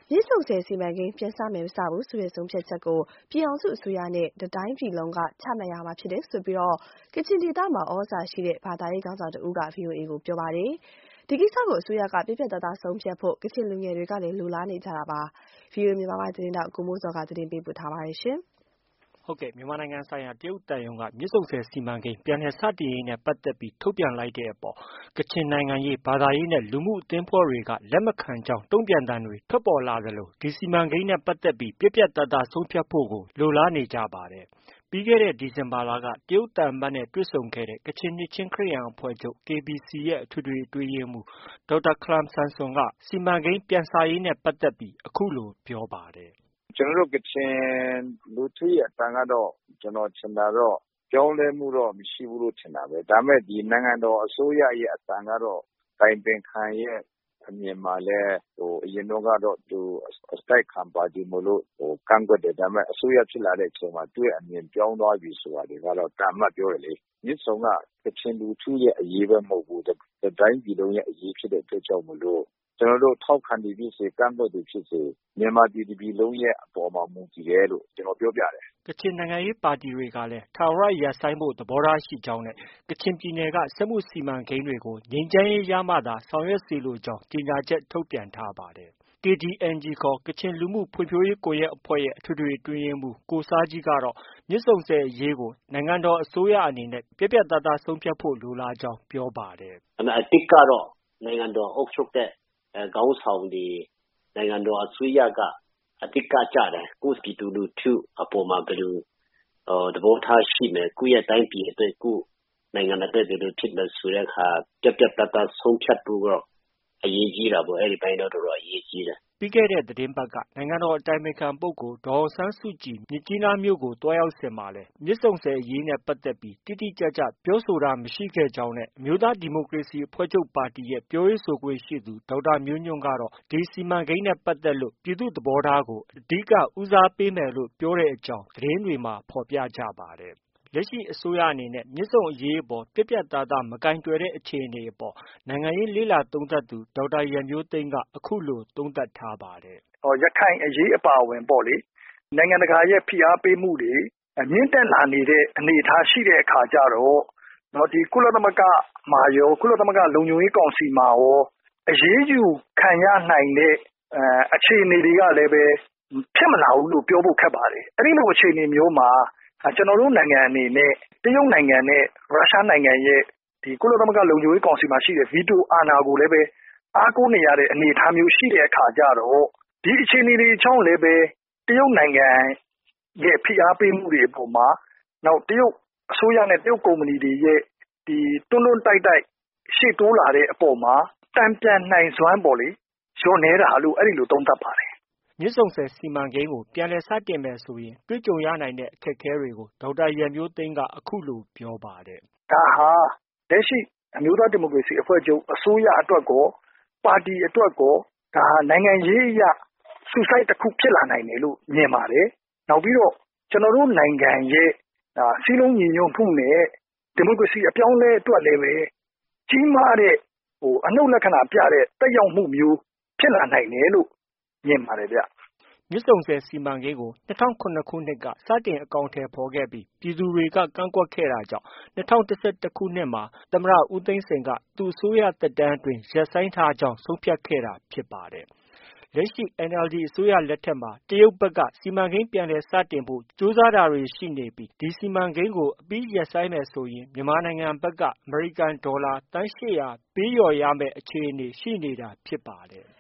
မြစ်ဆုံဆည်စီမံကိန်းပြန်စမယ်မစဘူးဆိုတဲ့ဆုံးဖြတ်ချက်ကိုပြည်ထောင်စုအစိုးရနဲ့တတိုင်းပြည်လုံးကချမှတ်ရမှာဖြစ်တယ်ဆိုပြီးကချင်ဒေသမှာဩဇာရှိတဲ့ဘာသာရေးခေါင်းဆောင်တဦးက VOA ကိုပြောပါတယ်။ဒီကိစ္စကိုအစိုးရကပြတ်ပြတ်သားသားဆုံးဖြတ်ဖို့ကချင်လူငယ်တွေကလည်းလိုလားနေကြတာပါ။ VOA မြန်မာပိုင်းသတင်းတောက်ကိုမိုးစောကသတင်းပေးပို့ထားပါတယ်။မြန်မာနိုင်ငံဆိုင်ရာတရုတ်သံရုံးကမြစ်ဆုံဆည်စီမံကိန်းပြန်လည်စတင်ရေးနဲ့ပတ်သက်ပြီးထုတ်ပြန်လိုက်တဲ့အပေါ်ကချင်နိုင်ငံရေးဘာသာရေးနဲ့လူမှုအသင်းအဖွဲ့တွေကလက်မခံကြောင်းတုံ့ပြန်သံတွေထွက်ပေါ်လာသလိုဒီစီမံကိန်းနဲ့ပတ်သက်ပြီးပြတ်ပြတ်သားသားဆုံးဖြတ်ဖို့ကိုလိုလားနေကြပါတယ်။ ပြီးခဲ့တဲ့ဒီဇင်ဘာလကတရုတ်သံအမတ်နဲ့တွေ့ဆုံခဲ့တဲ့ကချင်နှစ်ချင်းခရစ်ယာန်အဖွဲ့ချုပ် KBC ရဲ့အထွေထွေအတွင်းရေးမှူးဒေါက်တာခလမ်ဆမ်ဆွန်ကစီမံကိန်းပြန်စရေးနဲ့ပတ်သက်ပြီးအခုလိုပြောပါတယ်။ “ကျနော်တို့ကချင်လူထုရဲ့အသံကတော့ ကျနော်ထင်တာတော့ပြောင်းလဲမှုတော့မရှိဘူးလို့ထင်တာပဲ။ဒါပေမဲ့ဒီနိုင်ငံတော်အစိုးရရဲ့အသံကတော့အတိုင်ပင်ခံရဲ့အမြင်မှာလည်းအရင်တုန်းကတော့သူအတိုက်အခံပါတီမို့လို့ကန့်ကွက်တယ်။ဒါပေမဲ့အစိုးရဖြစ်လာတဲ့အချိန်မှာသူ့ရဲ့အမြင်ပြောင်းသွားပြီဆိုတာတွေကတော့သံအမတ်ပြောတယ်လေ။မြစ်ဆုံကကချင်လူထုရဲ့အရေးပဲမဟုတ်ဘူး။တတိုင်းပြည်လုံးရဲ့အရေးဖြစ်တဲ့အတွက်ကြောင့်မို့လို့ကျနော်တို့ထောက်ခံသည်ဖြစ်စေကန့်ကွက်သည်ဖြစ်စေမြန်မာပြည်တစ်ပြည်လုံးရဲ့အပေါ်မှာမူတည်တယ်လို့ကျနော်ပြောပြတယ်။ ” ကချင်နိုင်ငံရေးပါတီတွေကလည်းထာဝရရပ်ဆိုင်းဖို့သဘောထားရှိကြောင်းနဲ့ကချင်ပြည်နယ်ကစက်မှုစီမံကိန်းတွေကိုငြိမ်းချမ်းရေးရမှသာဆောင်ရွက်စေလိုကြောင်းကြေညာချက်ထုတ်ပြန်ထားပါတယ်။ KDNG ခေါ် ကချင်လူမှုဖွံ့ဖြိုးရေးကွန်ရက်အဖွဲ့ရဲ့အထွေထွေအတွင်းရေးမှူးကိုဆားဂျီးကတော့မြစ်ဆုံဆည်အရေးကိုနိုင်ငံတော်အစိုးရအနေနဲ့ပြတ်ပြတ်သားသားဆုံးဖြတ်ဖို့လိုလားကြောင်းပြောပါတယ်။ “အဓိကတော့နိုင်ငံတော်အုပ်ချုပ်တဲ့ခေါင်းဆောင်တွေနိုင်ငံတော်အစိုးရကအဓိကကျတယ်။ကိုယ့်ပြည်သူလူထုအပေါ်မှာဘယ်လိုသဘောထားရှိမယ်။ကိုယ့်ရဲ့တိုင်းပြည်အတွက်ကိုယ့်နိုင်ငံအတွက်ဘယ်လိုဖြစ်မယ်ဆိုတဲ့ဟာပြတ်ပြတ်သားသားဆုံးဖြတ်ဖို့တော့အရေးကြီးတာပေါ့။အဲဒီအပိုင်းတော့တော်တော်အရေးကြီးတယ်။ ” ပြီးခဲ့တဲ့သတင်းပတ်ကနိုင်ငံတော်အတိုင်ပင်ခံပုဂ္ဂိုလ်ဒေါ်အောင်ဆန်းစုကြည်မြစ်ကြီးနားမြို့ကိုသွားရောက်စဉ်မှာလည်းမြစ်ဆုံဆည်အရေးနဲ့ပတ်သက်ပြီးတိတိကျကျပြောဆိုတာမရှိခဲ့ကြောင်းနဲ့အမျိုးသားဒီမိုကရေစီအဖွဲ့ချုပ်ပါတီရဲ့ပြောရေးဆိုခွင့်ရှိသူဒေါက်တာမျိုးညွှန့်ကတော့ဒီစီမံကိန်းနဲ့ပတ်သက်လို့ပြည်သူ့သဘောထားကိုအဓိကဦးစားပေးမယ်လို့ပြောတဲ့အကြောင်းသတင်းတွေမှာဖော်ပြကြပါတယ်။ လက်ရှိအစိုးရအနေနဲ့မြစ်ဆုံအရေးအပေါ်ပြတ်ပြတ်သားသားမကိုင်တွယ်တဲ့အခြေအနေအပေါ်နိုင်ငံရေးလေ့လာသုံးသပ်သူဒေါက်တာရန်မျိုးသိမ်းကအခုလိုသုံးသပ်ထားပါတယ်။ “ရခိုင်အရေးအပါအဝင်ပေါ့လေနိုင်ငံတကာရဲ့ဖိအားပေးမှုတွေမြင့်တက်လာနေတဲ့အနေအထားရှိတဲ့အခါကျတော့ကုလသမဂ္ဂမှာရောကုလသမဂ္ဂလုံခြုံရေးကောင်စီမှာရောအရေးယူခံရနိုင်တဲ့အခြေအနေတွေကလည်းပဲဖြစ်မလာဘူးလို့ပြောဖို့ခက်ပါတယ်။အဲဒီလိုအခြေအနေမျိုးမှာကျနော်တို့နိုင်ငံအနေနဲ့တရုတ်နိုင်ငံနဲ့ရုရှားနိုင်ငံရဲ့ကုလသမဂ္ဂလုံခြုံရေးကောင်စီမှာရှိတဲ့ဗီတိုအာဏာကိုလည်းပဲအားကိုးနေရတဲ့အနေအထားမျိုးရှိတဲ့အခါကျတော့ဒီအခြေအနေတွေအကြောင်းလည်းပဲတရုတ်နိုင်ငံရဲ့ဖိအားပေးမှုတွေအပေါ်မှာနောက်တရုတ်အစိုးရနဲ့တရုတ်ကုမ္ပဏီတွေရဲ့တွန်းတွန်းတိုက်တိုက်ရှေ့တိုးလာတဲ့အပေါ်မှာတန်ပြန်နိုင်စွမ်းပေါ့လေလျော့နည်းတာလို့အဲဒီလိုသုံးသပ်ပါတယ်။ ” မြစ်ဆုံဆည်စီမံကိန်းကိုပြန်လည်စတင်မယ်ဆိုရင်တွေ့ကြုံရနိုင်တဲ့အခက်အခဲတွေကိုဒေါက်တာရန်မျိုးသိမ်းကအခုလိုပြောပါတယ်။“ဒါဟာလက်ရှိအမျိုးသားဒီမိုကရေစီအဖွဲ့ချုပ်အစိုးရအတွက်ကောပါတီအတွက်ကောဒါဟာနိုင်ငံရေးအရsuicideတစ်ခုဖြစ်လာနိုင်တယ်လို့မြင်ပါတယ်။နောက်ပြီးတော့ကျနော်တို့နိုင်ငံရဲ့စည်းလုံးညီညွတ်မှုနဲ့ဒီမိုကရေစီအပြောင်းအလဲအတွက်လည်းပဲကြီးမားတဲ့အနုတ်လက္ခဏာပြတဲ့သက်ရောက်မှုမျိုးဖြစ်လာနိုင်တယ်လို့မြင်ပါတယ်ဗျ။ ” မြစ်ဆုံဆည်စီမံကိန်းကို၂၀၀၇ခုနှစ်ကစတင်အကောင်အထည်ဖော်ခဲ့ပြီးပြည်သူတွေကကန့်ကွက်ခဲ့တာကြောင့်၂၀၁၁ခုနှစ်မှာသမ္မတဦးသိန်းစိန်ကသူ့အစိုးရသက်တမ်းအတွင်းရပ်ဆိုင်းထားကြောင်းဆုံးဖြတ်ခဲ့တာဖြစ်ပါတယ်။ လက်ရှိ NLD အစိုးရလက်ထက်မှာတရုတ်ဘက်ကစီမံကိန်းပြန်လည်စတင်ဖို့ကြိုးစားတာတွေရှိနေပြီးဒီစီမံကိန်းကိုအပြီးရပ်ဆိုင်းမယ်ဆိုရင်မြန်မာနိုင်ငံဘက်ကအမေရိကန်ဒေါ်လာသန်း ၈၀၀ပေးလျော်ရမယ့်အခြေအနေရှိနေတာဖြစ်ပါတယ်။